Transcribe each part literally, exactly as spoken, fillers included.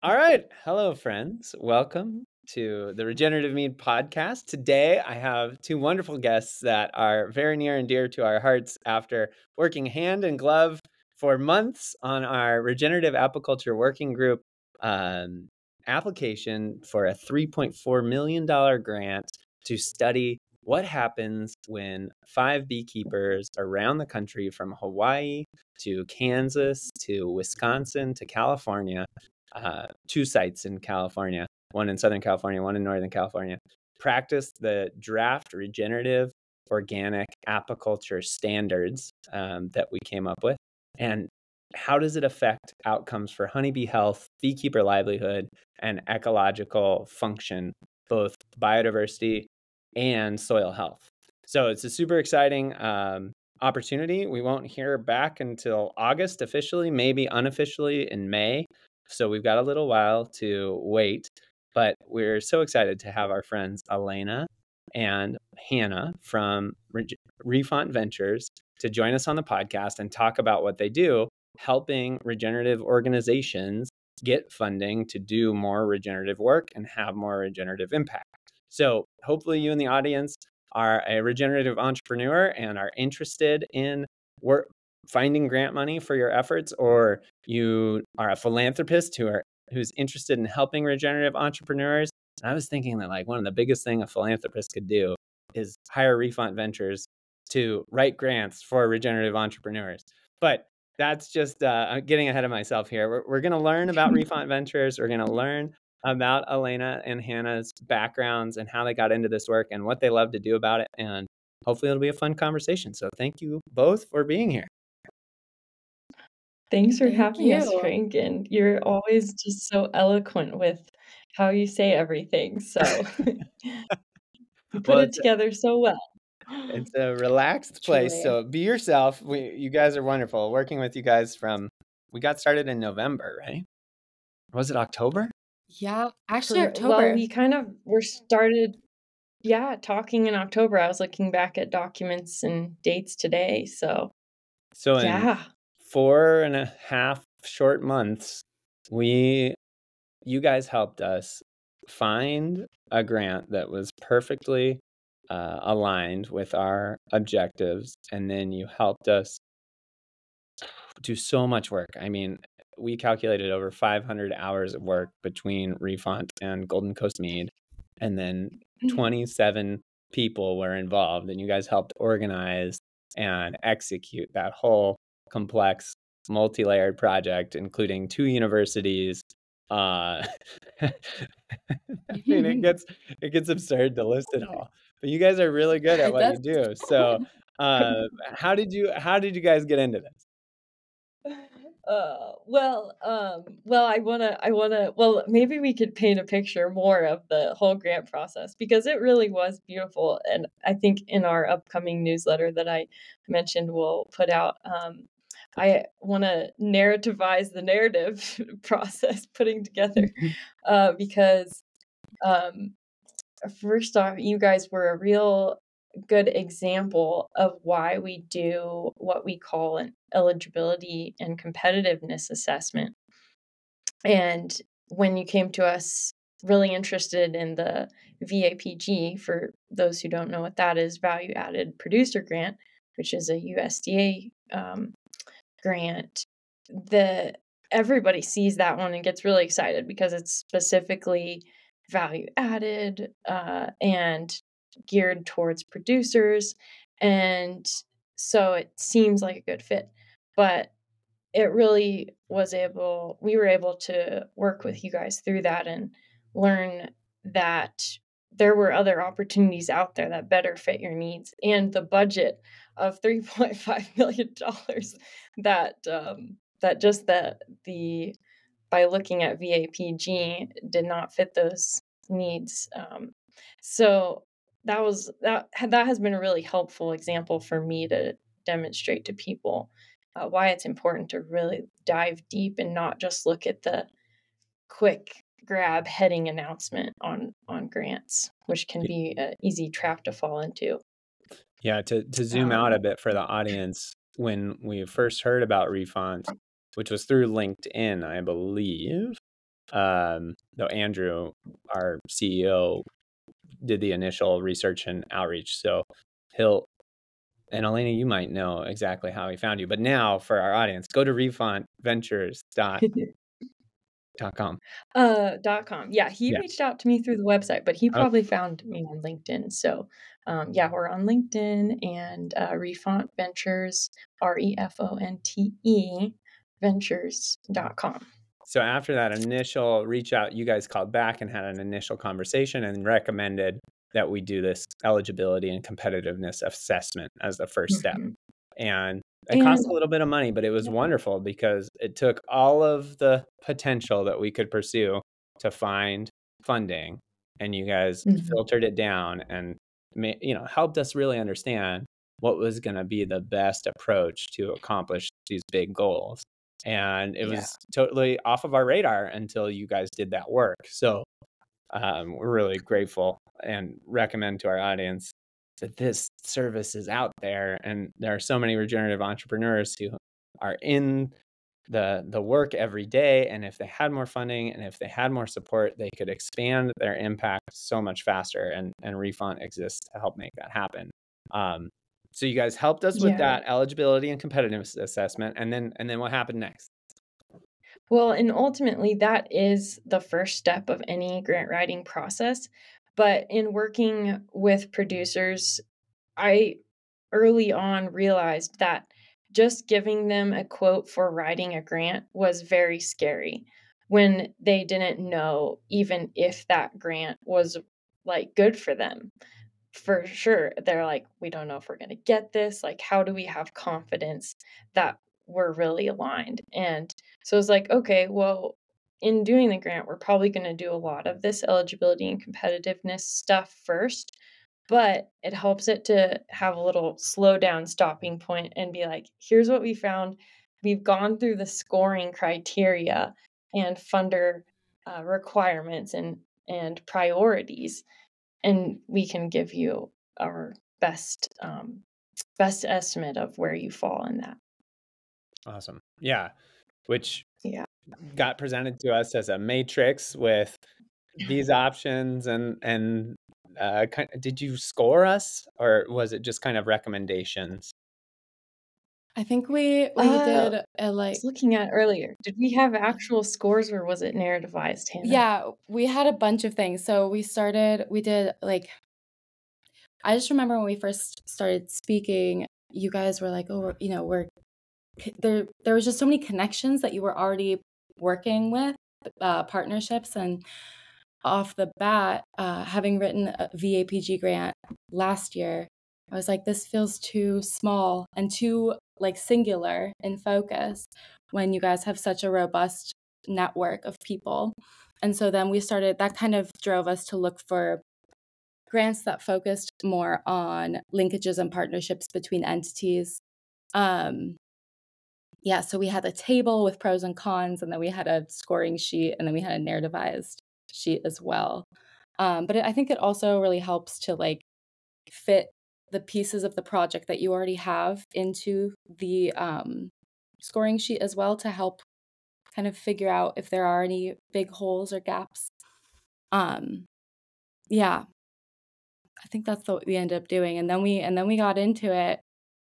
All right. Hello, friends. Welcome to the Regenerative Mead podcast. Today, I have two wonderful guests that are very near and dear to our hearts after working hand in glove for months on our Regenerative Apiculture Working Group um, application for a three point four million dollars grant to study what happens when five beekeepers around the country, from Hawaii to Kansas to Wisconsin to California, uh, two sites in California, one in Southern California, one in Northern California, practiced the draft regenerative organic apiculture standards um, that we came up with. And how does it affect outcomes for honeybee health, beekeeper livelihood, and ecological function, both biodiversity and soil health? So it's a super exciting um, opportunity. We won't hear back until August officially, maybe unofficially in May. So we've got a little while to wait, but we're so excited to have our friends Elena and Hannah from Re- Refont Ventures to join us on the podcast and talk about what they do, helping regenerative organizations get funding to do more regenerative work and have more regenerative impact. So hopefully you in the audience are a regenerative entrepreneur and are interested in work, finding grant money for your efforts, or you are a philanthropist who are who's interested in helping regenerative entrepreneurs. And I was thinking that like one of the biggest thing a philanthropist could do is hire Refont Ventures to write grants for regenerative entrepreneurs. But that's just uh, getting ahead of myself here. We're, we're going to learn about Refont Ventures. We're going to learn about Elena and Hannah's backgrounds and how they got into this work and what they love to do about it. And hopefully it'll be a fun conversation. So thank you both for being here. Thanks for Thank having us, you. Frank. And you're always just so eloquent with how you say everything. So you put Well, it it's, together so well. it's a relaxed place. Truly. So be yourself. We, you guys are wonderful. Working with you guys from, we got started in November, right? Was it October? Yeah, actually For, well, October. we kind of were started, yeah, talking in October. I was looking back at documents and dates today. So, So in yeah. four and a half short months, we, you guys helped us find a grant that was perfectly uh, aligned with our objectives. And then you helped us do so much work. I mean, we calculated over five hundred hours of work between Refont and Golden Coast Mead. And then twenty-seven people were involved, and you guys helped organize and execute that whole complex, multi-layered project, including two universities. Uh, I mean, it gets it gets absurd to list it all, but you guys are really good at what you do. So, uh, how did you how did you guys get into this? Uh, well, um, well, I wanna, I wanna, well, maybe we could paint a picture more of the whole grant process because it really was beautiful. And I think in our upcoming newsletter that I mentioned, we'll put out, um, I want to narrativize the narrative process putting together, uh, because, um, first off, you guys were a real good example of why we do what we call an eligibility and competitiveness assessment. And when you came to us really interested in the V A P G, for those who don't know what that is, Value Added Producer Grant, which is a U S D A um, grant, the everybody sees that one and gets really excited because it's specifically value added uh, and geared towards producers. And so it seems like a good fit. But it really was able, we were able to work with you guys through that and learn that there were other opportunities out there that better fit your needs, and the budget of three point five million dollars that um, that just the the by looking at V A P G did not fit those needs. Um, so that was that that has been a really helpful example for me to demonstrate to people uh, why it's important to really dive deep and not just look at the quick grab heading announcement on on grants, which can be an easy trap to fall into. Yeah, to, to zoom Um, out a bit for the audience, when we first heard about Refont, which was through LinkedIn, I believe, Um, though Andrew, our C E O, did the initial research and outreach. So he'll, and Elena, you might know exactly how he found you. But now for our audience, go to refont ventures dot com. Uh, dot com. Yeah, he Yeah. reached out to me through the website, but he Okay. probably found me on LinkedIn. So, um, yeah, we're on LinkedIn and uh, Refont Ventures, R E F O N T E, ventures dot com. So after that initial reach out, you guys called back and had an initial conversation and recommended that we do this eligibility and competitiveness assessment as the first step. Mm-hmm. And it And cost a little bit of money, but it was yeah. wonderful because it took all of the potential that we could pursue to find funding, and you guys Mhm. filtered it down and ma- you know helped us really understand what was going to be the best approach to accomplish these big goals. And it Yeah. was totally off of our radar until you guys did that work. So um, we're really grateful and recommend to our audience that this service is out there. And there are so many regenerative entrepreneurs who are in the the work every day. And if they had more funding and if they had more support, they could expand their impact so much faster. And, and Refont exists to help make that happen. Um, so you guys helped us with Yeah. that eligibility and competitiveness assessment. And then and then what happened next? Well, and ultimately, that is the first step of any grant writing process. But in working with producers, I early on realized that just giving them a quote for writing a grant was very scary when they didn't know even if that grant was like good for them. For sure, they're like, we don't know if we're going to get this. Like, how do we have confidence that we're really aligned? And so it's like, okay, well, in doing the grant, we're probably going to do a lot of this eligibility and competitiveness stuff first, but it helps it to have a little slow down stopping point and be like, here's what we found. We've gone through the scoring criteria and funder uh, requirements and and priorities, and we can give you our best um, best estimate of where you fall in that. Awesome. Yeah. Which Yeah. got presented to us as a matrix with these options and and uh, kind did you score us, or was it just kind of recommendations? I think we we Uh, did a I like was looking at earlier. Did we have actual scores or was it narrativized, Hannah? yeah, we had a bunch of things. So we started we did like I just remember when we first started speaking, you guys were like, "Oh, we're, you know, we're c- there there was just so many connections that you were already working with, uh, partnerships, and off the bat, uh, having written a V A P G grant last year, I was like, this feels too small and too like singular in focus when you guys have such a robust network of people. And so then we started, that kind of drove us to look for grants that focused more on linkages and partnerships between entities. Um, yeah, so we had a table with pros and cons, and then we had a scoring sheet, and then we had a narrativized sheet as well. Um, but it, I think it also really helps to like fit the pieces of the project that you already have into the um, scoring sheet as well to help kind of figure out if there are any big holes or gaps. Um, yeah, I think that's what we ended up doing, and then we and then we got into it.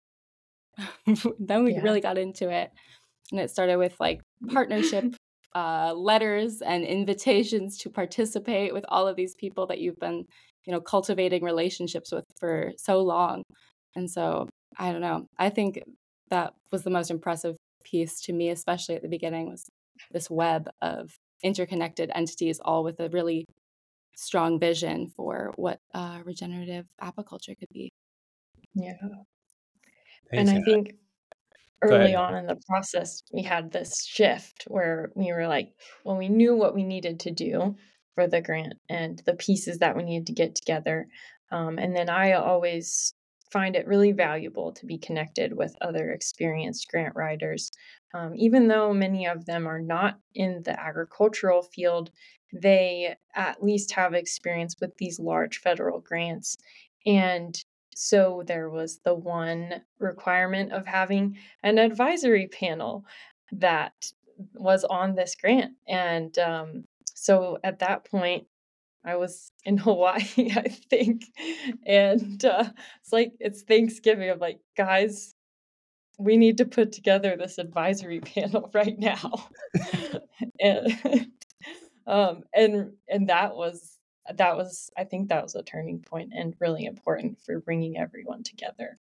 then we Yeah. really got into it, and it started with like partnership uh, letters and invitations to participate with all of these people that you've been, you know, cultivating relationships with for so long. And so I don't know. I think that was the most impressive piece to me, especially at the beginning, was this web of interconnected entities, all with a really strong vision for what uh, regenerative apiculture could be. Yeah. Thanks, And I Hannah. think Go ahead. early on in the process, we had this shift where we were like, well, we knew what we needed to do for the grant and the pieces that we needed to get together. Um, and then I always find it really valuable to be connected with other experienced grant writers. Um, even though many of them are not in the agricultural field, they at least have experience with these large federal grants. And so there was the one requirement of having an advisory panel that was on this grant. And um, so at that point, I was in Hawaii, I think, and uh, it's like it's Thanksgiving. I'm like, guys, we need to put together this advisory panel right now, and um, and and that was that was I think that was a turning point and really important for bringing everyone together.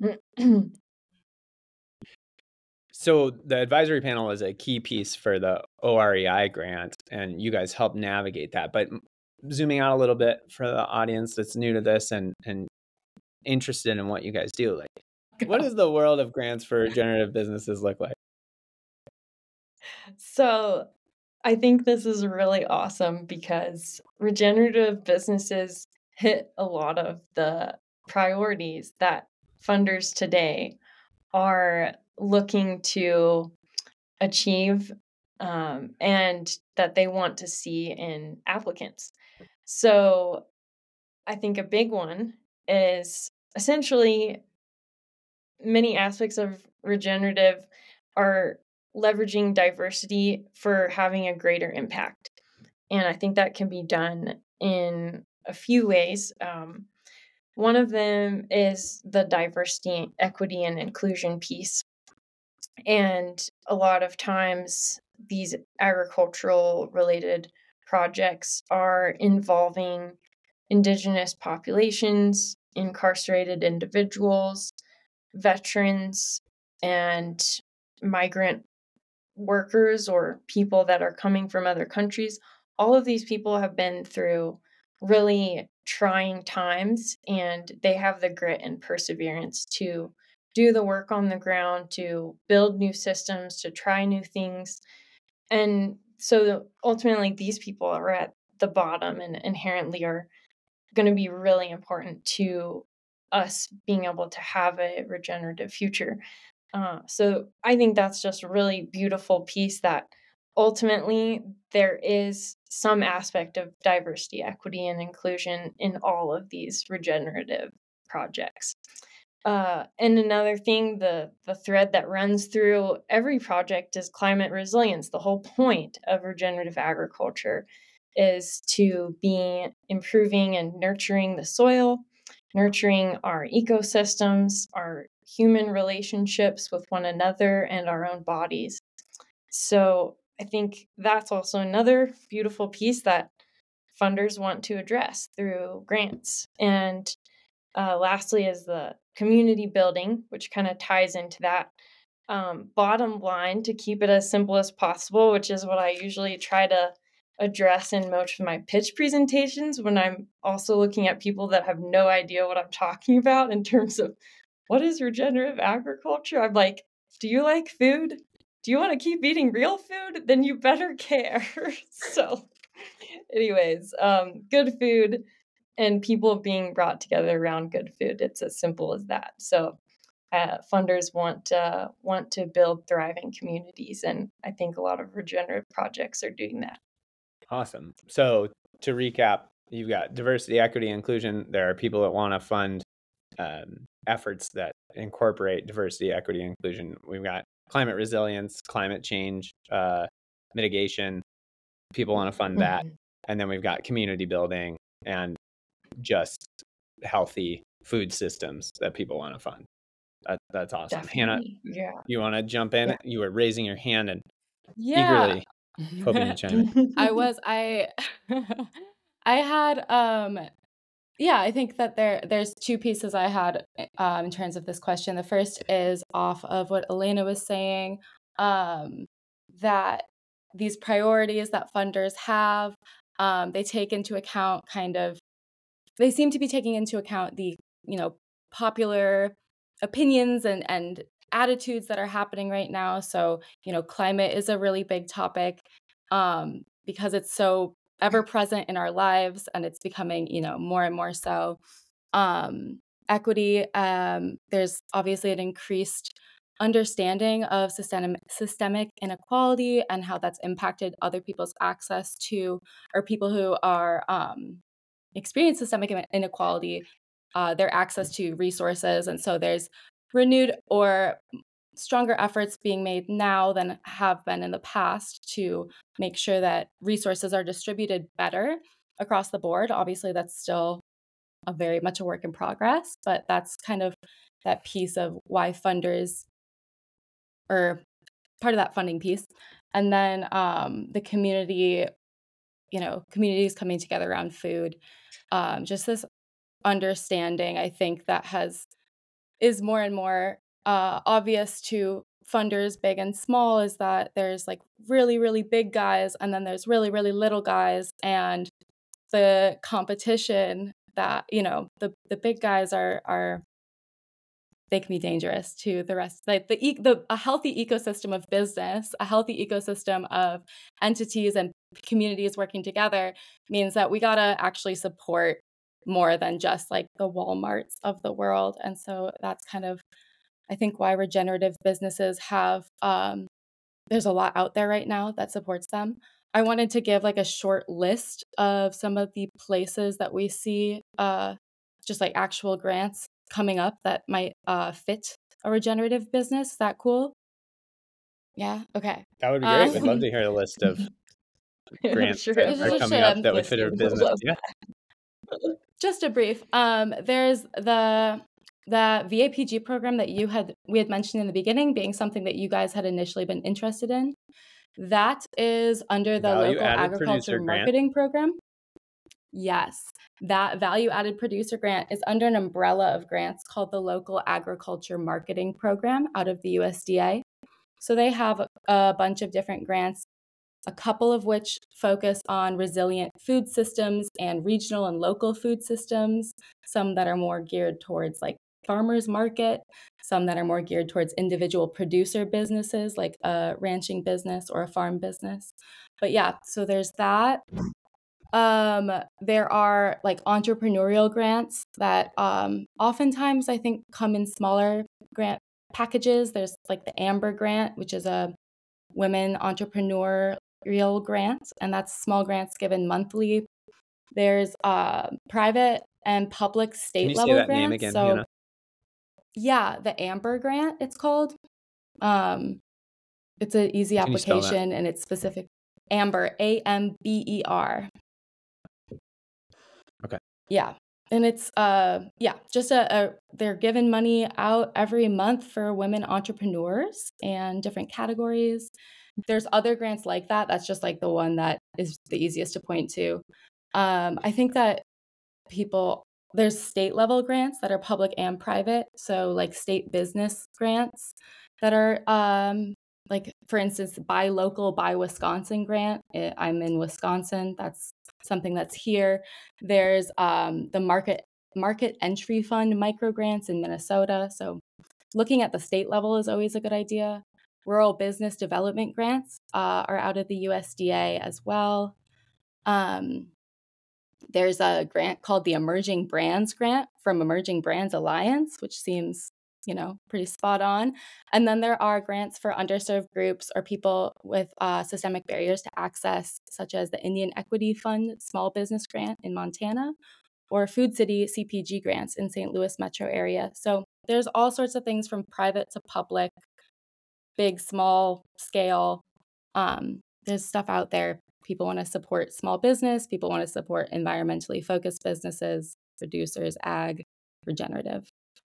So the advisory panel is a key piece for the O R E I grant, and you guys help navigate that. But zooming out a little bit for the audience that's new to this and and interested in what you guys do, like, what does the world of grants for regenerative businesses look like? So I think this is really awesome because regenerative businesses hit a lot of the priorities that funders today are looking to achieve, um, and that they want to see in applicants. So I think a big one is essentially many aspects of regenerative are leveraging diversity for having a greater impact. And I think that can be done in a few ways. Um, one of them is the diversity, equity, and inclusion piece. And a lot of times, these agricultural related projects are involving indigenous populations, incarcerated individuals, veterans, and migrant workers or people that are coming from other countries. All of these people have been through really trying times, and they have the grit and perseverance to do the work on the ground, to build new systems, to try new things. And so ultimately, these people are at the bottom and inherently are going to be really important to us being able to have a regenerative future. Uh, so I think that's just a really beautiful piece that ultimately there is some aspect of diversity, equity, and inclusion in all of these regenerative projects. Uh, and another thing, the the thread that runs through every project is climate resilience. The whole point of regenerative agriculture is to be improving and nurturing the soil, nurturing our ecosystems, our human relationships with one another, and our own bodies. So I think that's also another beautiful piece that funders want to address through grants. And uh, lastly is the community building, which kind of ties into that. Um, bottom line, to keep it as simple as possible, which is what I usually try to address in most of my pitch presentations when I'm also looking at people that have no idea what I'm talking about in terms of what is regenerative agriculture. I'm like, do you like food? Do you want to keep eating real food? Then you better care. So anyways, um, good food and people being brought together around good food. It's as simple as that. So uh, funders want uh, want to build thriving communities, and I think a lot of regenerative projects are doing that. Awesome. So to recap, you've got diversity, equity, inclusion. There are people that want to fund um, efforts that incorporate diversity, equity, inclusion. We've got climate resilience, climate change, uh, mitigation. People want to fund that. Mhm. And then we've got community building and just healthy food systems that people want to fund. That, that's awesome. Hannah, Definitely. Yeah. you want to jump in? Yeah. You were raising your hand and Yeah. eagerly hoping to chime in. I was I I had um yeah, I think that there there's two pieces I had um in terms of this question. The first is off of what Elena was saying, um that these priorities that funders have, um they take into account kind of they seem to be taking into account the, you know, popular opinions and and attitudes that are happening right now. So, you know, climate is a really big topic um, because it's so ever present in our lives and it's becoming, you know, more and more so. Um, equity, um, there's obviously an increased understanding of systemic systemic inequality and how that's impacted other people's access to, or people who are um, experience systemic inequality, uh, their access to resources. And so there's renewed or stronger efforts being made now than have been in the past to make sure that resources are distributed better across the board. Obviously, that's still a very much a work in progress, but that's kind of that piece of why funders, or part of that funding piece. And then um, the community, you know, communities coming together around food, um, just this understanding, I think, that has is more and more uh, obvious to funders, big and small, is that there's like really, really big guys, and then there's really, really little guys, and the competition that, you know, the the big guys are are they can be dangerous to the rest. Like the the a healthy ecosystem of business, a healthy ecosystem of entities and communities working together means that we gotta actually support more than just like the Walmarts of the world. And so that's kind of, I think, why regenerative businesses have, um, there's a lot out there right now that supports them. I wanted to give like a short list of some of the places that we see uh, just like actual grants coming up that might uh, fit a regenerative business. Is that cool? Yeah. Okay. That would be great. Um, We'd love to hear a list of grants Sure, that Just are a coming shit up on that would fit our listeners will business. love Yeah. Just a brief. Um, there's the the V A P G program that you had we had mentioned in the beginning being something that you guys had initially been interested in. That is under the Value local added agriculture producer grant. marketing program. Yes, that value added producer grant is under an umbrella of grants called the local agriculture marketing program out of the U S D A. So they have a, a bunch of different grants, a couple of which focus on resilient food systems and regional and local food systems, some that are more geared towards like farmers market, some that are more geared towards individual producer businesses like a ranching business or a farm business. But yeah, so there's that. Um, there are like entrepreneurial grants that um, oftentimes I think come in smaller grant packages. There's like the Amber Grant, which is a women entrepreneurial grant, and that's small grants given monthly. There's uh, private and public Can state you say level that name grants. again, So Hannah? yeah, the Amber Grant, it's called. Um, it's an easy Can you spell that? application, and it's specific. Amber, A M B E R. Okay. Yeah. And it's uh yeah, just a, a they're giving money out every month for women entrepreneurs and different categories. There's other grants like that. That's just like the one that is the easiest to point to. Um, I think that people there's state level grants that are public and private. So like state business grants that are um like, for instance, Buy Local, Buy Wisconsin grant. Eh, I'm in Wisconsin. That's something that's here. There's um, the Market Market Entry Fund micro grants in Minnesota. So looking at the state level is always a good idea. Rural Business Development grants uh, are out of the U S D A as well. Um, there's a grant called the Emerging Brands Grant from Emerging Brands Alliance, which seems, you know, pretty spot on. And then there are grants for underserved groups or people with uh, systemic barriers to access, such as the Indian Equity Fund Small Business Grant in Montana, or Food City C P G grants in Saint Louis metro area. So there's all sorts of things from private to public, big, small scale. Um, there's stuff out there. People want to support small business. People want to support environmentally focused businesses, producers, ag, regenerative.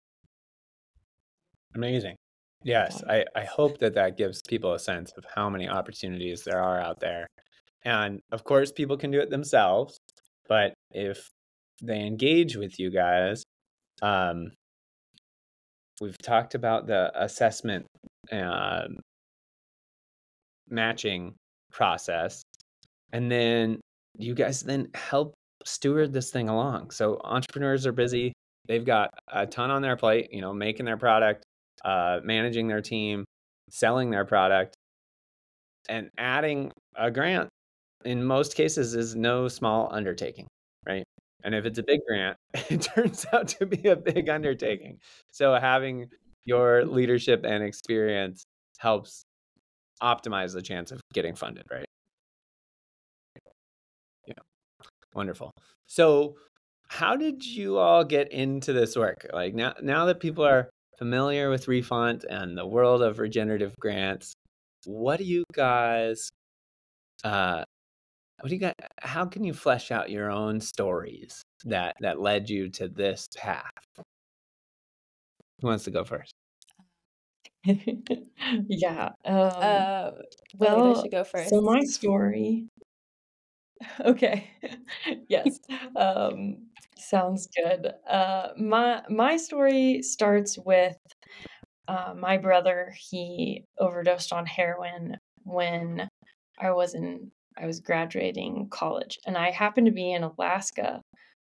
Amazing. Yes, I, I hope that that gives people a sense of how many opportunities there are out there. And of course, people can do it themselves, but if they engage with you guys, um, we've talked about the assessment um, matching process, and then you guys then help steward this thing along. So entrepreneurs are busy. They've got a ton on their plate, you know, making their product, uh, managing their team, selling their product, and adding a grant in most cases is no small undertaking, right? And if it's a big grant, it turns out to be a big undertaking. So having your leadership and experience helps optimize the chance of getting funded, right? Yeah, wonderful. So how did you all get into this work? Like now, now that people are familiar with Refont and the world of regenerative grants, what do you guys, uh, what do you got? How can you flesh out your own stories that that led you to this path? Who wants to go first? Yeah. Um, Uh, Alita well, should go so first. my story. Okay. Yes. Um, sounds good. Uh, my my story starts with uh, my brother. He overdosed on heroin when I was in I was graduating college, and I happened to be in Alaska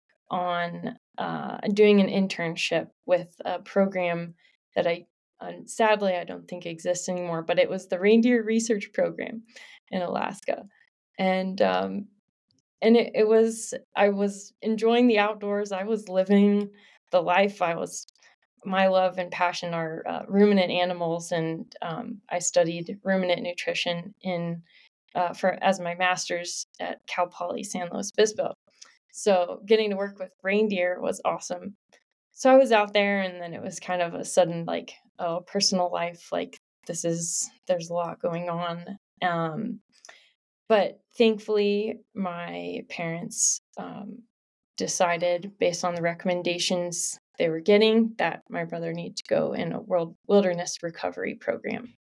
on uh, doing an internship with a program that I uh, sadly I don't think exists anymore, but it was the Reindeer Research Program in Alaska, and um, and it, it was I was enjoying the outdoors. I was living the life. I was my love and passion are uh, ruminant animals, and um, I studied ruminant nutrition in uh, for as my master's at Cal Poly San Luis Obispo. So getting to work with reindeer was awesome. So I was out there, and then it was kind of a sudden like, oh, personal life. Like this is there's a lot going on. Um, but thankfully, my parents um, decided, based on the recommendations they were getting, that my brother needed to go in a world wilderness recovery program.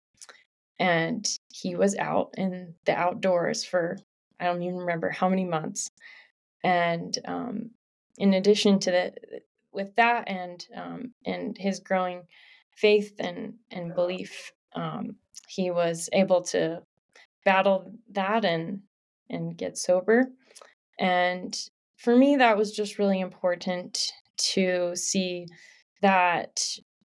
And he was out in the outdoors for I don't even remember how many months. And um, in addition to that, with that and um, and his growing faith and and belief, um, he was able to battle that and and get sober. And for me, that was just really important to see that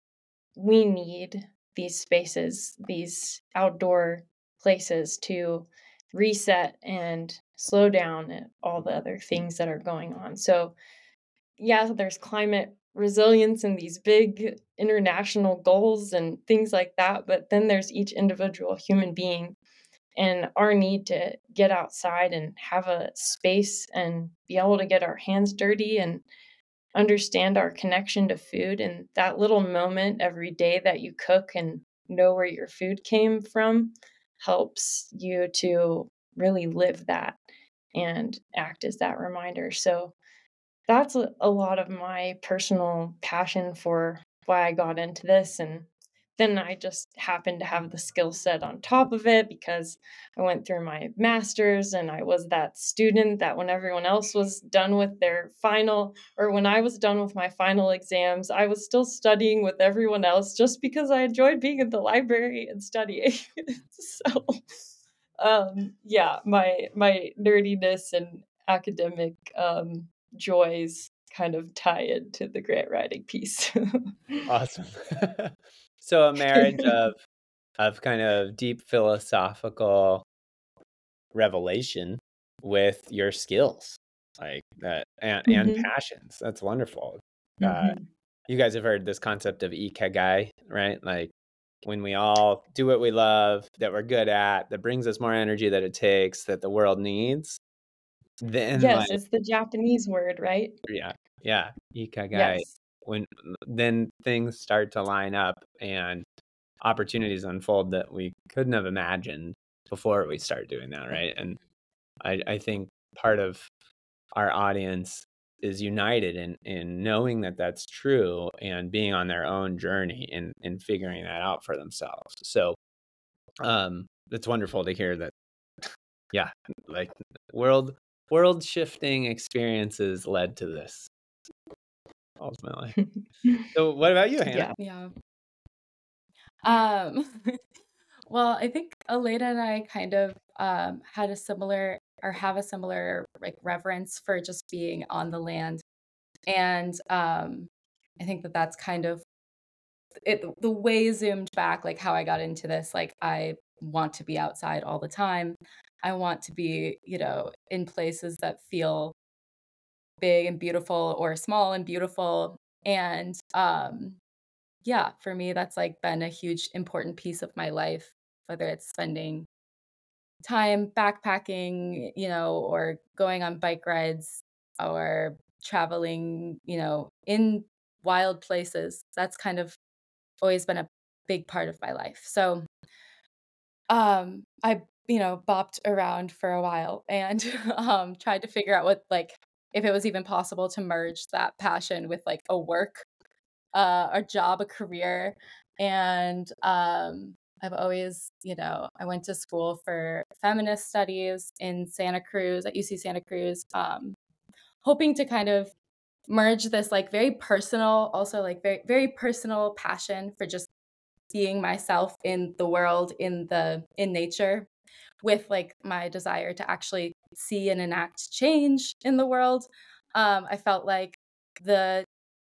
we need these spaces, these outdoor places to reset and slow down and all the other things that are going on. So, yeah, there's climate resilience and these big international goals and things like that, but then there's each individual human being and our need to get outside and have a space and be able to get our hands dirty and understand our connection to food, and that little moment every day that you cook and know where your food came from helps you to really live that and act as that reminder. So that's a, a lot of my personal passion for why I got into this. And then I just happened to have the skill set on top of it because I went through my master's and I was that student that when everyone else was done with their final, or when I was done with my final exams, I was still studying with everyone else just because I enjoyed being in the library and studying. So, um, yeah, my my nerdiness and academic um, joys kind of tie into the grant writing piece. Awesome. So a marriage of of kind of deep philosophical revelation with your skills, like that, and, and Mhm, passions. That's wonderful. Uh, mhm. you guys have heard this concept of ikigai, right? Like when we all do what we love, that we're good at, that brings us more energy that it takes, that the world needs, then like, Yes, it's the Japanese word, right? yeah, yeah, ikigai. Yes. When then things start to line up and opportunities unfold that we couldn't have imagined before we start doing that, right? And I, I think part of our audience is united in in knowing that that's true and being on their own journey in in figuring that out for themselves. So um it's wonderful to hear that, yeah, like world world shifting experiences led to this ultimately. So what about you, Hannah? Yeah. Yeah. Um, well, I think Aleda and I kind of um, had a similar or have a similar like reverence for just being on the land, and um, I think that that's kind of it. The way zoomed back, like how I got into this, like I want to be outside all the time. I want to be, you know, in places that feel big and beautiful or small and beautiful, and um, yeah, for me, that's like been a huge important piece of my life, whether it's spending time backpacking, you know, or going on bike rides or traveling, you know, in wild places. That's kind of always been a big part of my life. So um, I, you know, bopped around for a while and um, tried to figure out what, like, if it was even possible to merge that passion with like a work, uh, a job, a career. And um, I've always, you know, I went to school for feminist studies in Santa Cruz, at U C Santa Cruz, um, hoping to kind of merge this like very personal, also like very, very personal passion for just being myself in the world, in the, in nature, with like my desire to actually see and enact change in the world. Um, I felt like the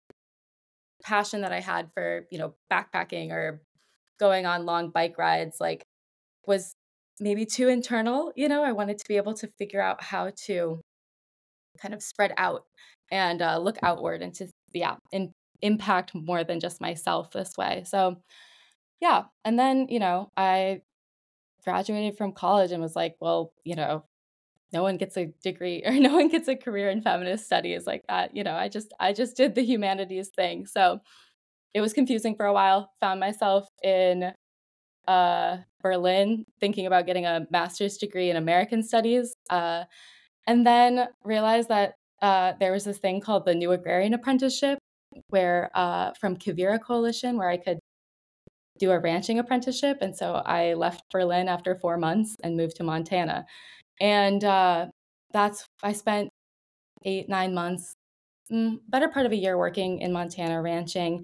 passion that I had for, you know, backpacking or going on long bike rides, like was maybe too internal. You know, I wanted to be able to figure out how to kind of spread out and uh, look outward and to, yeah, and impact more than just myself this way. So, yeah. And then, you know, I graduated from college and was like, well, you know, no one gets a degree or no one gets a career in feminist studies like that. You know, I just I just did the humanities thing. So it was confusing for a while. Found myself in uh, Berlin thinking about getting a master's degree in American studies, uh, and then realized that uh, there was this thing called the New Agrarian Apprenticeship, where uh, from Quivira Coalition, where I could do a ranching apprenticeship. And so I left Berlin after four months and moved to Montana. And uh, that's, I spent eight, nine months, mm, better part of a year working in Montana ranching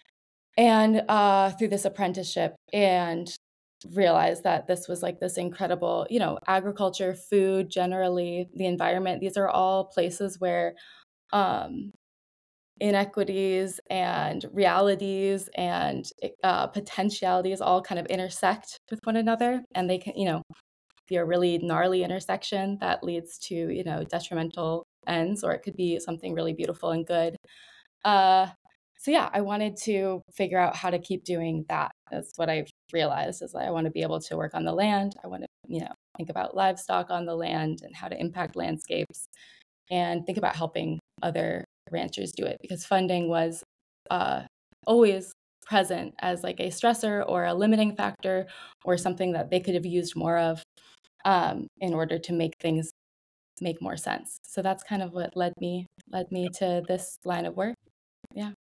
and uh, through this apprenticeship, and realized that this was like this incredible, you know, agriculture, food, generally the environment. These are all places where um, inequities and realities and uh, potentialities all kind of intersect with one another, and they can, you know, be a really gnarly intersection that leads to, you know, detrimental ends, or it could be something really beautiful and good. Uh, so yeah, I wanted to figure out how to keep doing that. That's what I've realized is that I want to be able to work on the land. I want to, you know, think about livestock on the land and how to impact landscapes, and think about helping other ranchers do it, because funding was uh, always present as like a stressor or a limiting factor or something that they could have used more of um, in order to make things make more sense. So that's kind of what led me led me to this line of work. Yeah.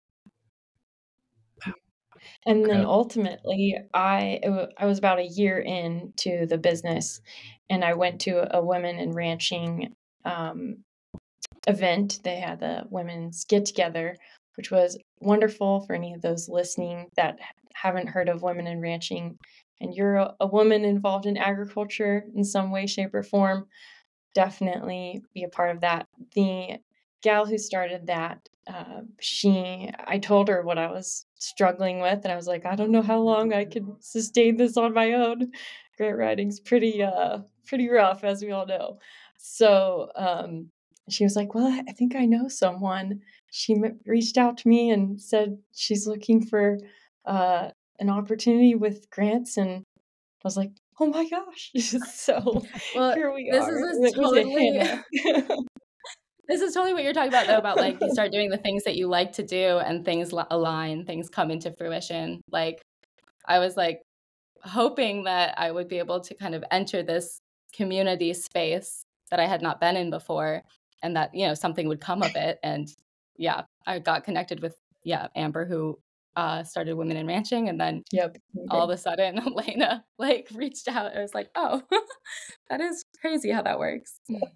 And then Incredible. ultimately, I it wa- I was about a year into the business, and I went to a women in ranching um, event. They had the women's get together, which was wonderful for any of those listening that h- haven't heard of women in ranching, and you're a, a woman involved in agriculture in some way, shape, or form. Definitely be a part of that. The gal who started that, uh, she, I told her what I was struggling with, and I was like, I don't know how long I could sustain this on my own. Grant writing's pretty, uh, pretty rough, as we all know. So, um, she was like, well, I think I know someone. She m- reached out to me and said she's looking for uh, an opportunity with grants, and I was like, oh my gosh. So Well, here we this are. is It is was a totally Hannah. this is totally what you're talking about though, about like you start doing the things that you like to do and things li- align, things come into fruition. Like I was like hoping that I would be able to kind of enter this community space that I had not been in before, and that, you know, something would come of it. And yeah, I got connected with, yeah, Amber, who uh, started Women in Ranching. And then Yep. all of a sudden, Elena like reached out. I was like, oh, that is crazy how that works.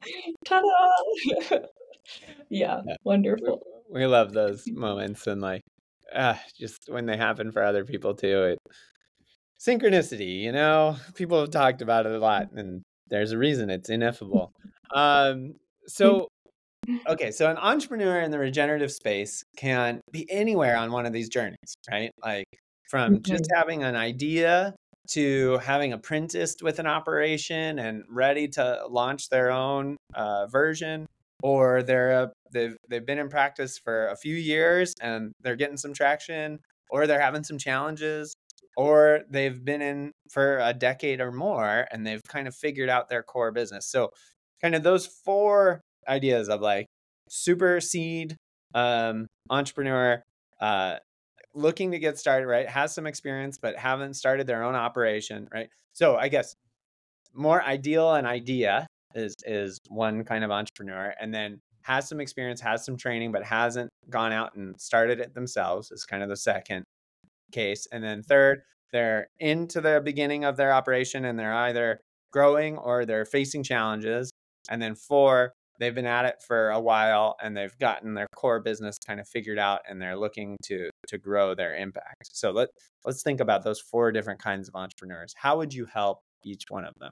Ta-da! Yeah, Yeah. We, wonderful. we love those moments, and like, uh, just when they happen for other people too. It synchronicity, you know, people have talked about it a lot, and there's a reason it's ineffable. Um, so okay, so an entrepreneur in the regenerative space can be anywhere on one of these journeys, right? Like from just Mhm. having an idea to having apprenticed with an operation and ready to launch their own uh, version, or they're uh, they've they've been in practice for a few years and they're getting some traction, or they're having some challenges, or they've been in for a decade or more and they've kind of figured out their core business. So kind of those four ideas of like super seed um, entrepreneur, uh, looking to get started, right? Has some experience, but haven't started their own operation, right? So I guess more ideal and idea is is one kind of entrepreneur, and then has some experience, has some training, but hasn't gone out and started it themselves is kind of the second case. And then third, they're into the beginning of their operation and they're either growing or they're facing challenges. And then four, they've been at it for a while and they've gotten their core business kind of figured out and they're looking to to grow their impact. So let let's think about those four different kinds of entrepreneurs. How would you help each one of them?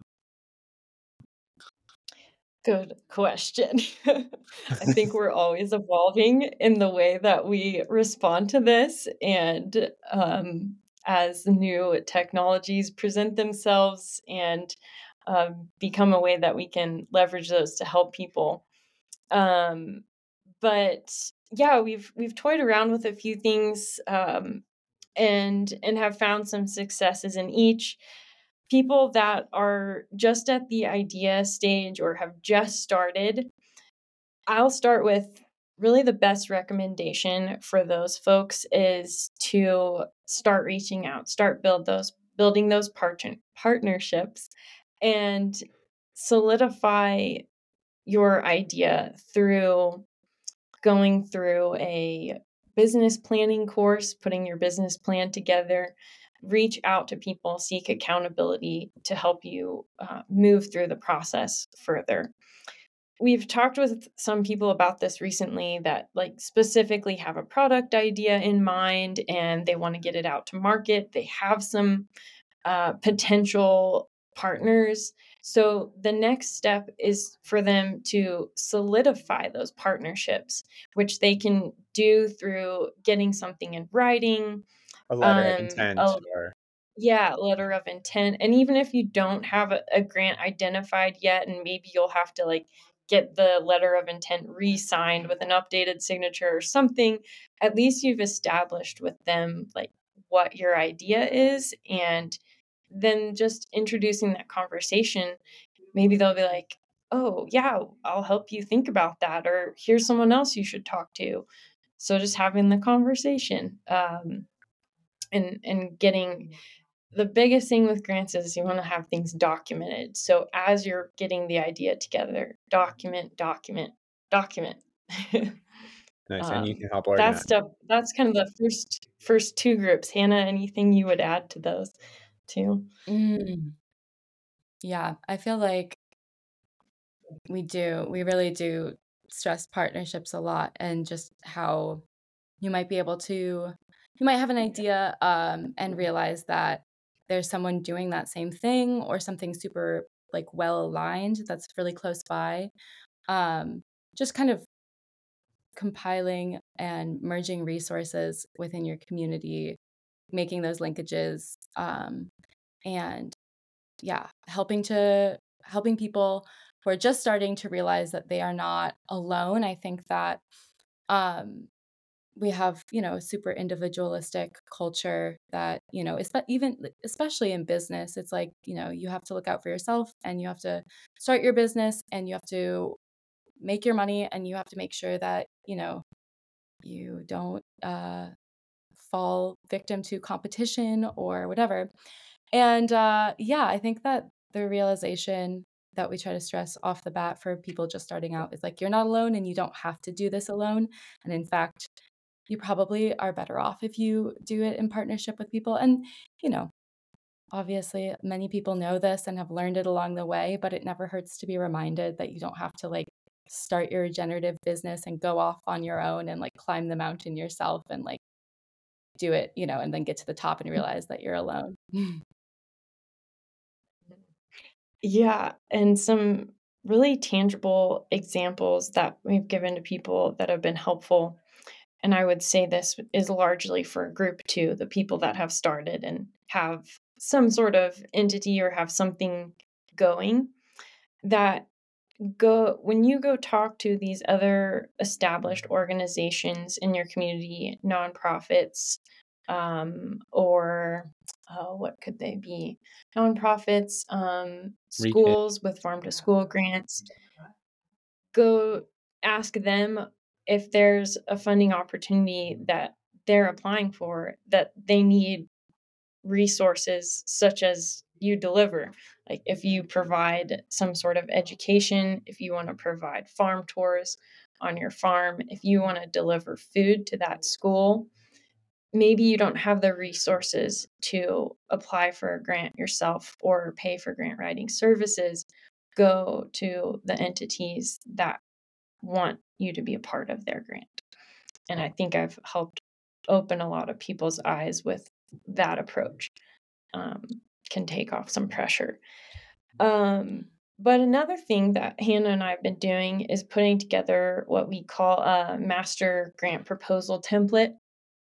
Good question. I think we're always evolving in the way that we respond to this. And um, as new technologies present themselves and um, become a way that we can leverage those to help people. Um, but yeah, we've we've toyed around with a few things um, and and have found some successes in each. People that are just at the idea stage or have just started, I'll start with really the best recommendation for those folks is to start reaching out, start build those building those partner partnerships and solidify your idea through going through a business planning course, putting your business plan together, reach out to people, seek accountability to help you uh, move through the process further. We've talked with some people about this recently that like specifically have a product idea in mind and they want to get it out to market. They have some uh, potential partners. So the next step is for them to solidify those partnerships, which they can do through getting something in writing, A letter of um, intent a or yeah, letter of intent. And even if you don't have a, a grant identified yet, and maybe you'll have to like get the letter of intent re-signed with an updated signature or something, at least you've established with them like what your idea is. And then just introducing that conversation, maybe they'll be like, oh, yeah, I'll help you think about that. Or here's someone else you should talk to. So just having the conversation um, and, and getting the biggest thing with grants is you want to have things documented. So as you're getting the idea together, document, document, document. nice, and you um, can help that's organize. stuff. That's kind of the first first two groups. Hannah, anything you would add to those two? Mm, yeah, I feel like we do. We really do stress partnerships a lot and just how you might be able to, you might have an idea um, and realize that there's someone doing that same thing or something super like well aligned that's really close by. Um, just kind of compiling and merging resources within your community, making those linkages, um, and yeah, helping to helping people who are just starting to realize that they are not alone. I think that um, we have, you know, a super individualistic culture that, you know, espe- even especially in business, it's like, you know, you have to look out for yourself and you have to start your business and you have to make your money and you have to make sure that, you know, you don't uh, fall victim to competition or whatever. And uh, yeah, I think that the realization that we try to stress off the bat for people just starting out is like, you're not alone and you don't have to do this alone. And in fact, you probably are better off if you do it in partnership with people. And, you know, obviously many people know this and have learned it along the way, but it never hurts to be reminded that you don't have to like start your regenerative business and go off on your own and like climb the mountain yourself and like do it, you know, and then get to the top and realize that you're alone. Yeah, and some really tangible examples that we've given to people that have been helpful. And I would say this is largely for group two, the people that have started and have some sort of entity or have something going that go when you go talk to these other established organizations in your community, nonprofits, um, or oh, what could they be? Nonprofits, um, Retail. schools with farm to school grants. Go ask them if there's a funding opportunity that they're applying for, that they need resources such as you deliver. Like if you provide some sort of education, if you want to provide farm tours on your farm, if you want to deliver food to that school, maybe you don't have the resources to apply for a grant yourself or pay for grant writing services. Go to the entities that want you to be a part of their grant. And I think I've helped open a lot of people's eyes with that approach. Um, can take off some pressure. Um, but another thing that Hannah and I have been doing is putting together what we call a master grant proposal template.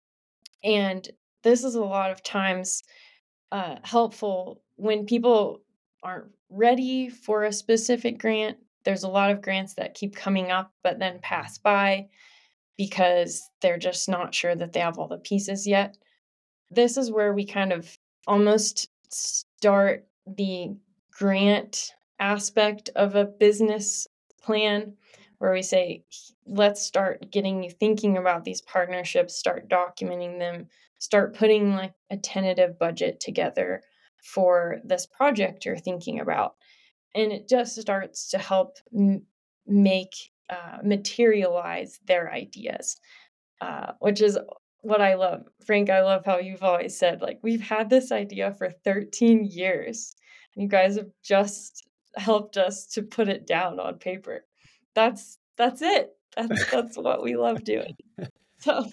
And this is a lot of times uh, helpful when people aren't ready for a specific grant. There's a lot of grants that keep coming up but then pass by because they're just not sure that they have all the pieces yet. This is where we kind of almost start the grant aspect of a business plan, where we say, let's start getting you thinking about these partnerships, start documenting them, start putting like a tentative budget together for this project you're thinking about. And it just starts to help m- make, uh, materialize their ideas, uh, which is what I love. Frank, I love how you've always said, like, we've had this idea for thirteen years, and you guys have just helped us to put it down on paper. That's that's it. That's that's what we love doing. So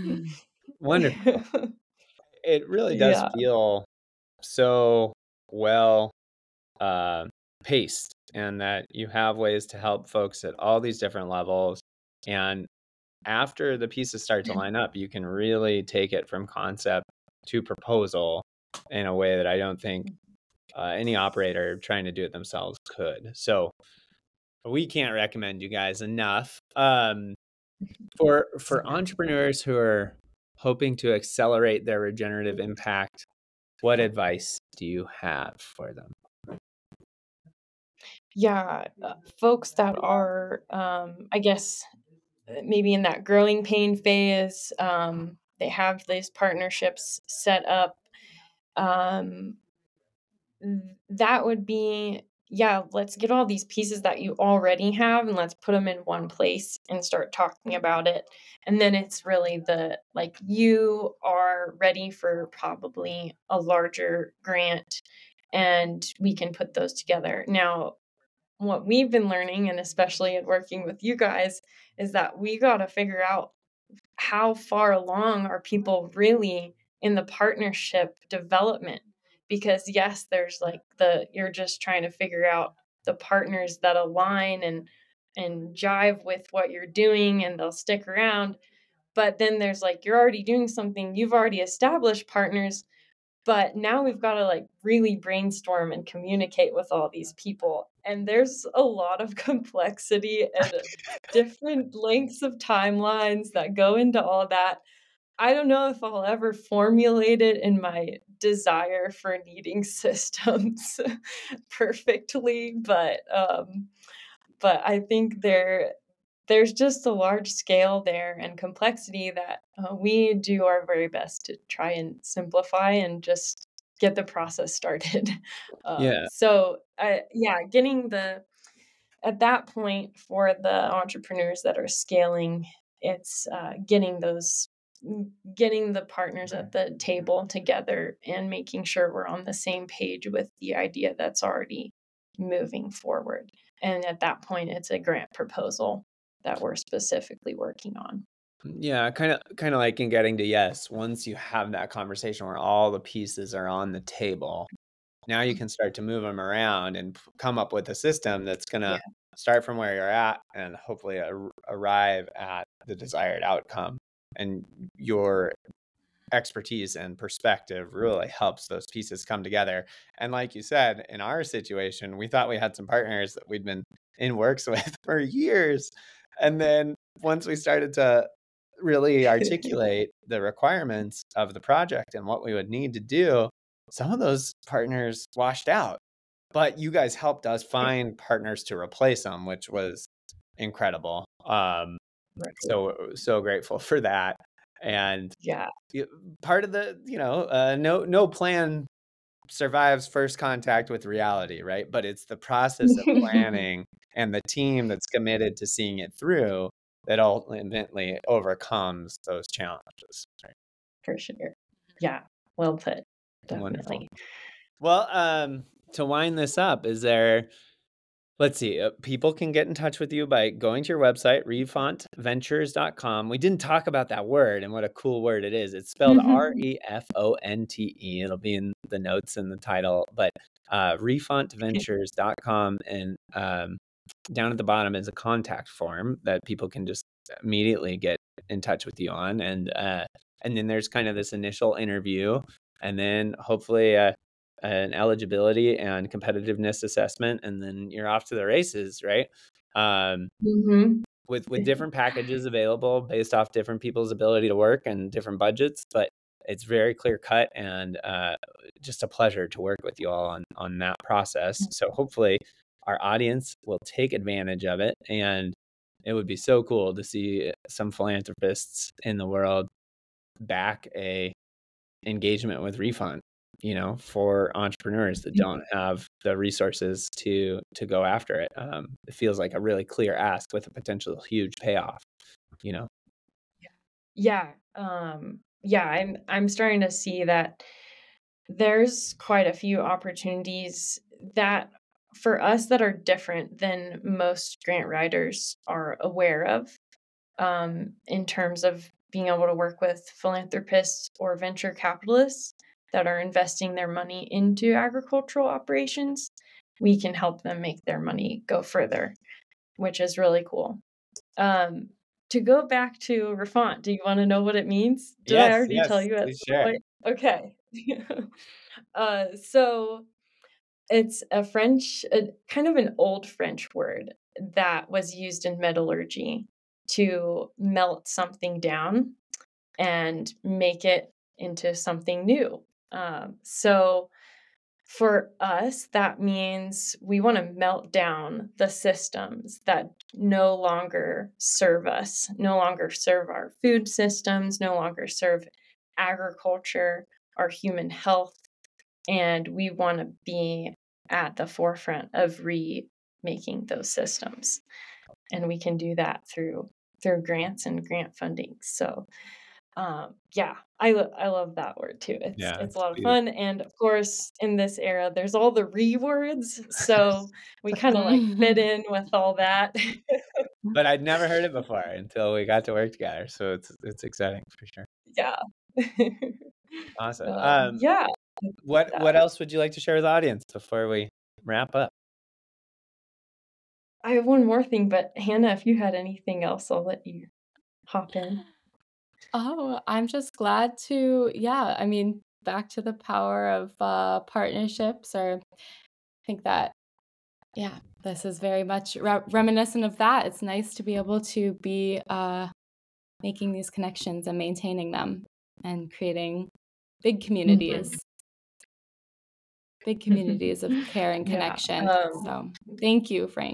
Wonderful. It really does yeah. feel so well uh, paced, and that you have ways to help folks at all these different levels. And after the pieces start to line up, you can really take it from concept to proposal in a way that I don't think uh, any operator trying to do it themselves could. So we can't recommend you guys enough. Um, for for entrepreneurs who are hoping to accelerate their regenerative impact, what advice do you have for them? Yeah, uh, folks that are, um, I guess, maybe in that growing pain phase, um, they have these partnerships set up. Um, that would be, yeah, let's get all these pieces that you already have and let's put them in one place and start talking about it. And then it's really the, like, you are ready for probably a larger grant and we can put those together. Now, what we've been learning, and especially in working with you guys, is that we got to figure out how far along are people really in the partnership development. Because yes, there's like the, you're just trying to figure out the partners that align and and jive with what you're doing and they'll stick around. But then there's like, you're already doing something, you've already established partners, but now we've got to like really brainstorm and communicate with all these people. And there's a lot of complexity and different lengths of timelines that go into all that. I don't know if I'll ever formulate it in my desire for needing systems perfectly, but um, but I think there there's just a large scale there and complexity that uh, we do our very best to try and simplify and just get the process started. Um, Yeah. so, uh, yeah, getting the, at that point for the entrepreneurs that are scaling, it's uh, getting those, getting the partners at the table together and making sure we're on the same page with the idea that's already moving forward. And at that point, it's a grant proposal that we're specifically working on. Yeah, kind of kind of like in Getting to Yes, once you have that conversation where all the pieces are on the table, now you can start to move them around and p- come up with a system that's going to Yeah. start from where you're at and hopefully ar- arrive at the desired outcome. And your expertise and perspective really helps those pieces come together. And like you said, in our situation, we thought we had some partners that we'd been in works with for years. And then once we started to really articulate the requirements of the project and what we would need to do, some of those partners washed out. But you guys helped us find partners to replace them, which was incredible. Um, Right. so so grateful for that. And Yeah. part of the, you know, uh, no no plan survives first contact with reality, right? But it's the process of planning and the team that's committed to seeing it through that ultimately overcomes those challenges. Right? For sure. Yeah. Well put. Wonderful. Definitely. Well, um, to wind this up, is there, let's see, uh, people can get in touch with you by going to your website, refont ventures dot com. We didn't talk about that word and what a cool word it is. It's spelled R E F O N T E. It'll be in the notes and the title, but uh, refont ventures dot com. And um, down at the bottom is a contact form that people can just immediately get in touch with you on. And, uh, and then there's kind of this initial interview, and then hopefully uh, an eligibility and competitiveness assessment, and then you're off to the races, right? Um, Mm-hmm. with with different packages available based off different people's ability to work and different budgets, but it's very clear cut, and uh, just a pleasure to work with you all on on that process. So hopefully our audience will take advantage of it, and it would be so cool to see some philanthropists in the world back a engagement with Refont, you know, for entrepreneurs that don't have the resources to to go after it. Um, it feels like a really clear ask with a potential huge payoff, you know. Yeah. Um, yeah, I'm I'm starting to see that there's quite a few opportunities that for us that are different than most grant writers are aware of, um, in terms of being able to work with philanthropists or venture capitalists that are investing their money into agricultural operations. We can help them make their money go further, which is really cool. Um, to go back to Refont, do you want to know what it means? Did I Yes, already tell yes, you at please some share. point? Okay. uh, so it's a French, a, kind of an old French word that was used in metallurgy to melt something down and make it into something new. Um, so for us, that means we want to melt down the systems that no longer serve us, no longer serve our food systems, no longer serve agriculture, our human health. And we want to be at the forefront of remaking those systems. And we can do that through through grants and grant funding. So um, yeah, I lo- I love that word too. It's Yeah, it's it's a lot of beautiful. fun, and of course, in this era, there's all the re words, so we kind of like fit in with all that. But I'd never heard it before until we got to work together. So it's it's exciting for sure. Yeah. Awesome. um, Um, yeah. what that. what else would you like to share with the audience before we wrap up? I have one more thing, but Hannah, if you had anything else, I'll let you hop in. Oh, I'm just glad to, yeah, I mean, back to the power of uh, partnerships, or I think that, yeah, this is very much re- reminiscent of that. It's nice to be able to be uh, making these connections and maintaining them and creating big communities, Mhm. big communities of care and Yeah. connection. Um, So thank you, Frank.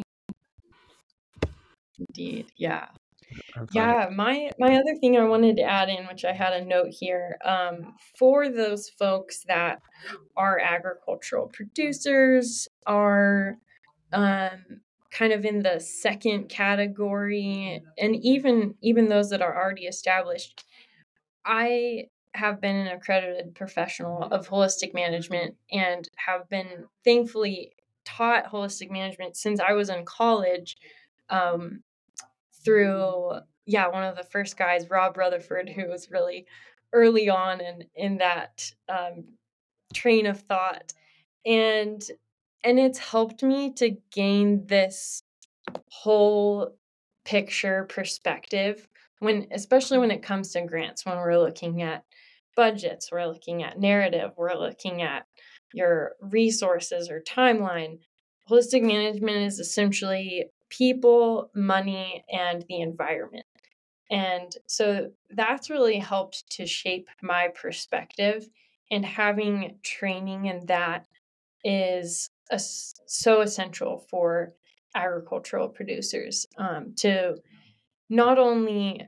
indeed. Yeah. Our pleasure. Yeah, my my other thing I wanted to add in, which I had a note here, um, for those folks that are agricultural producers, are um, kind of in the second category, and even even those that are already established. I have been an accredited professional of holistic management and have been thankfully taught holistic management since I was in college. Um, through yeah one of the first guys, Rob Rutherford, who was really early on in in that um, train of thought, and and it's helped me to gain this whole picture perspective when, especially when it comes to grants, when we're looking at budgets, we're looking at narrative, we're looking at your resources or timeline. Holistic management is essentially people, money, and the environment. And so that's really helped to shape my perspective. And having training in that is a, so essential for agricultural producers, um, to not only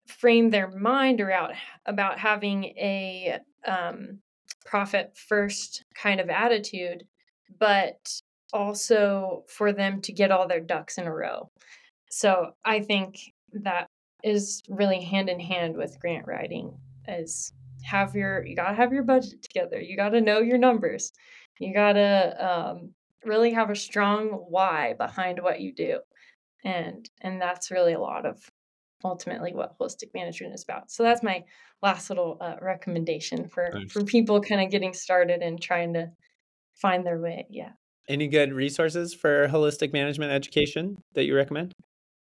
frame their mind around about having a um, profit first kind of attitude, but also for them to get all their ducks in a row. So I think that is really hand in hand with grant writing, is have your, you gotta have your budget together. You gotta know your numbers. You gotta um, really have a strong why behind what you do. And, and that's really a lot of ultimately what holistic management is about. So that's my last little uh, recommendation for, Nice. for people kind of getting started and trying to find their way. Yeah. Any good resources for holistic management education that you recommend?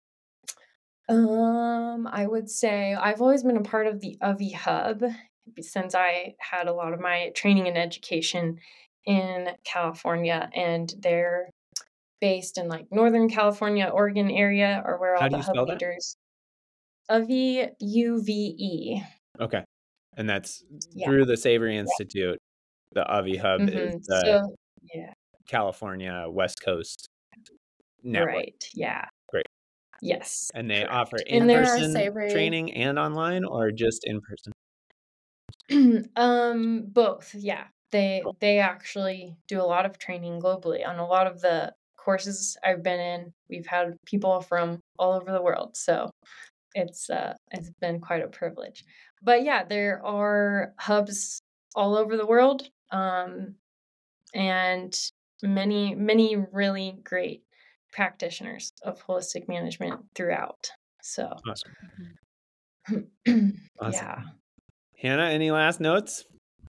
Um, I would say I've always been a part of the U V I Hub since I had a lot of my training and education in California, and they're based in like Northern California, Oregon area, or where How all do the you hub spell that? leaders. U V I, U V E. Okay. And that's Yeah. through the Savory Yeah. Institute. The U V I Hub is Mm-hmm. the So, yeah. California West Coast network. Right. Yeah. Great. Yes. And they correct. offer And there are in-person Savory. training and online, or just in person? um, both. Yeah. They they actually do a lot of training globally on a lot of the courses I've been in. We've had people from all over the world, so it's uh it's been quite a privilege. But yeah, there are hubs all over the world, um, and many many really great practitioners of holistic management throughout. So Awesome. Awesome. yeah. Hannah, any last notes?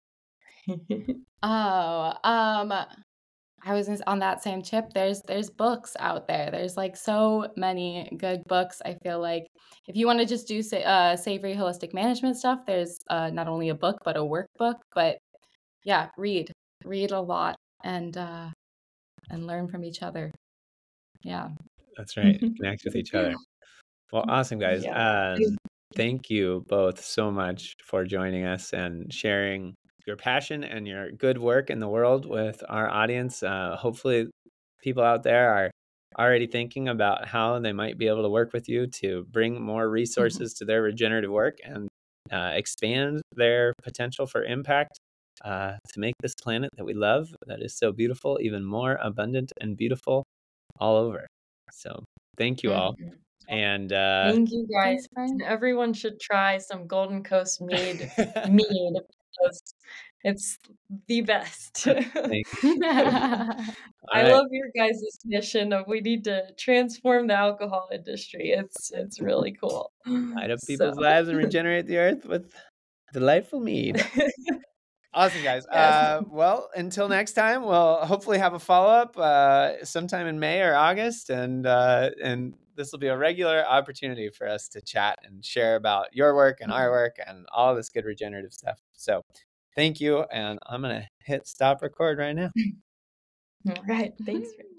Oh, um, I was on that same chip. There's there's books out there. There's like so many good books. I feel like if you want to just do say uh savory holistic management stuff, there's uh not only a book but a workbook. But yeah, read. Read a lot and uh and learn from each other. Yeah. That's right. Connect with each other. Well, awesome, guys. Yeah. Um, thank you both so much for joining us and sharing your passion and your good work in the world with our audience. Uh, hopefully, people out there are already thinking about how they might be able to work with you to bring more resources to their regenerative work and uh, expand their potential for impact uh, to make this planet that we love, that is so beautiful, even more abundant and beautiful all over. So thank you all. Mhm. And uh, Thank you guys. Thanks, Brian. Everyone should try some Golden Coast mead mead because it's the best. thank you. I All right. love your guys' mission of we need to transform the alcohol industry. It's it's really cool. Light up So people's lives and regenerate the earth with delightful mead. Awesome, guys. Yes. Uh, well, until next time, we'll hopefully have a follow-up uh, sometime in May or August, and uh, and this will be a regular opportunity for us to chat and share about your work and our work and all this good regenerative stuff. So thank you, and I'm going to hit stop record right now. All right. Thanks.